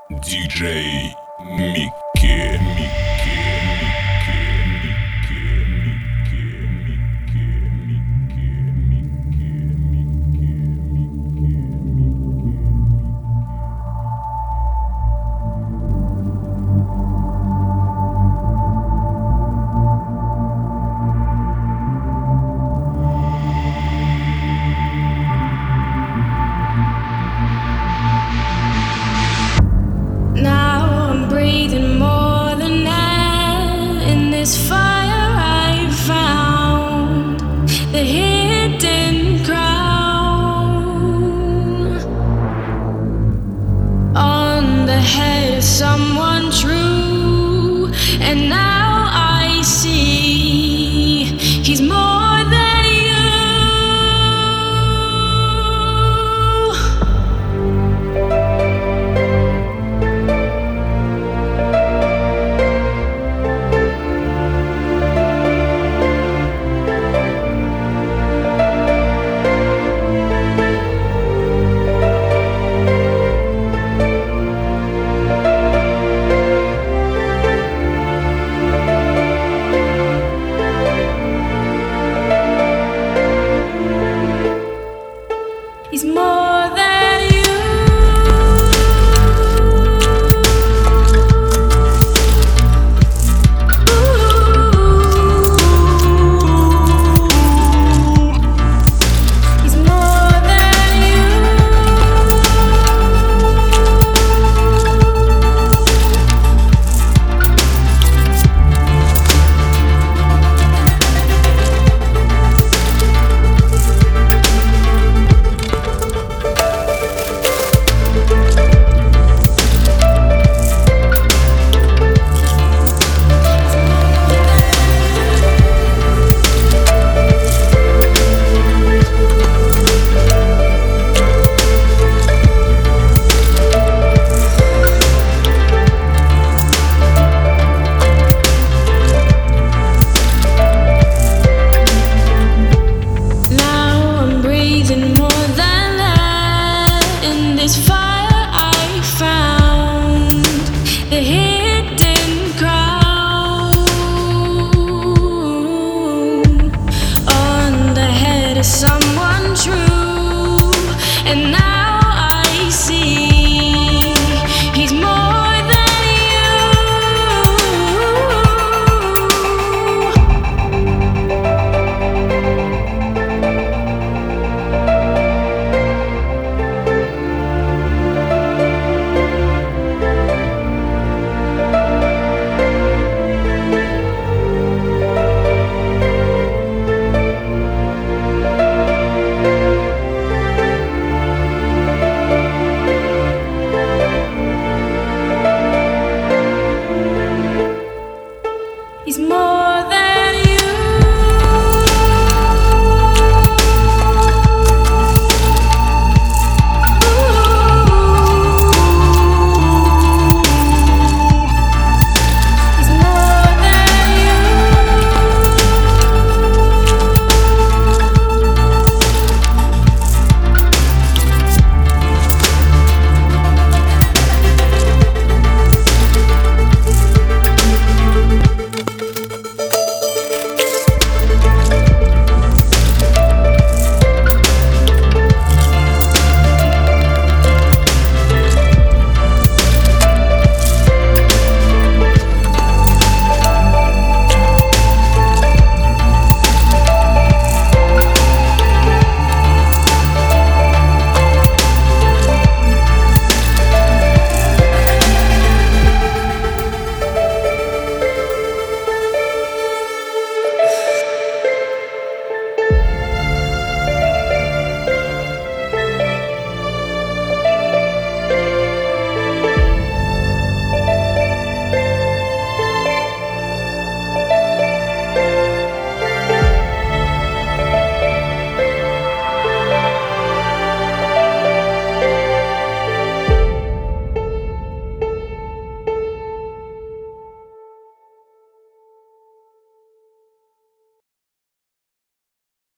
DJ Mickey. Now I'm breathing more than air in this fire I found, the hidden crown on the head of someone true, and now I see he's more than you. He's more than you. He's more than you. This fire I found, the hidden crown on the head of someone true, and now